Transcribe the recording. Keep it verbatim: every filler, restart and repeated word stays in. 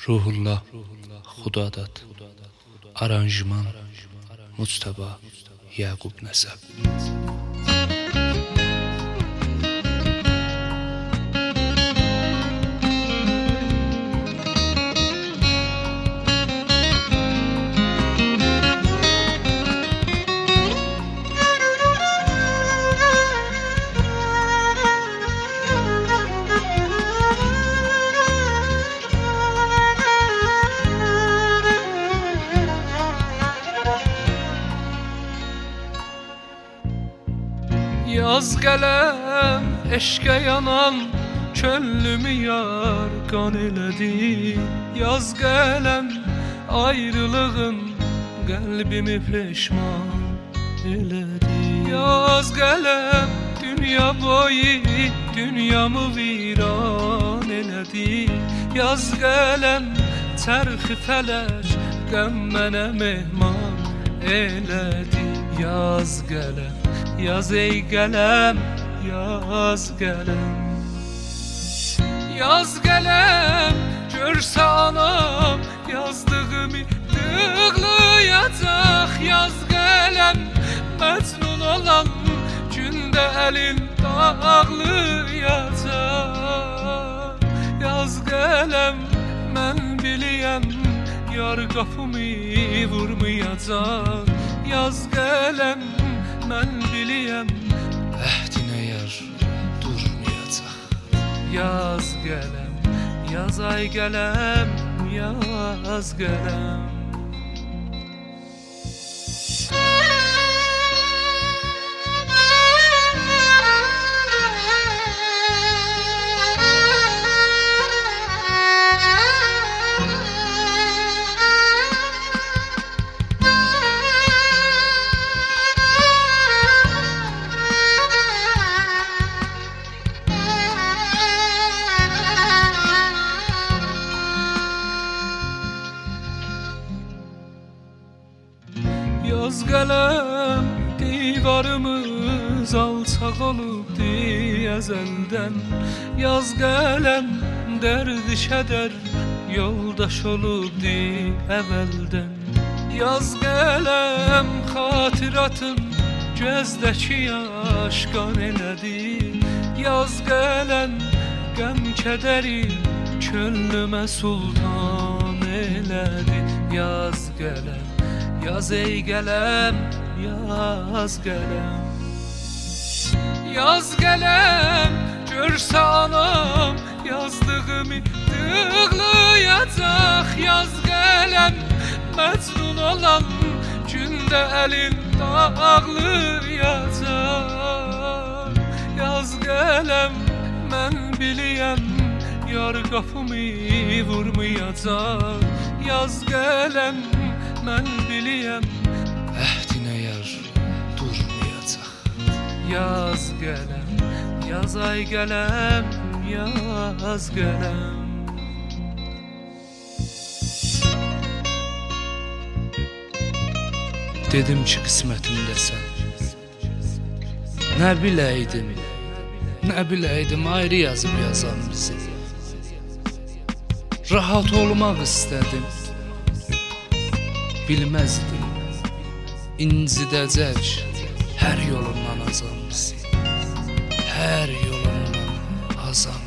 Ruhullah Xudadad. Aranjman Muctəba Yaqub Nəsəb. Yaz gələm, eşqə yanan çöllümü yar qan elədi. Yaz gələm, ayrılığın qəlbimi peşman elədi. Yaz gələm, dünya boyu dünyamı viran elədi. Yaz gələm, çərxi fələk qəm mənə mehman elədi. Yaz gələm, yaz ey qələm, yaz qələm. Yaz qələm, görsə anam yazdığımı dığlayacaq. Yaz qələm, məcnun olan gündə əlin dağlayacaq. Yaz qələm, mən biliyəm yar qapımı vurmayacaq. Yaz qələm, mən biliyəm Əhdinə yar durmayacaq. Yaz gələm, yaz ay gələm, yaz gələm. Yaz gələm, divarımız alçaq olubdi əzəldən. Yaz gələm, dərdi-kədər yoldaş olubdi əvvəldən. Yaz gələm, xatiratın gözdəki yaş qan elədi. Yaz gələm, qəm-kədəri könlümə sultan elədi. Yaz gələm, yaz ey qələm, yaz qələm. Yaz qələm, görsə anam yazdığımı dığlayacaq. Yaz qələm, məcnun olan gündə əlin dağlayacaq. Yaz qələm, mən biliyəm yar qapımı vurmayacaq. Yaz qələm, mən biliyəm Əhdinə yar durmayacaq. Yaz gələm, yaz ay gələm, yaz gələm. Dedim ki qismətimdəsən. Nə biləydim, nə biləydim ayrı yazıb yazan bizi. Rahat olmaq istədim, bilməzdim incidəcək hər yolundan azam bizi. Hər yolundan azam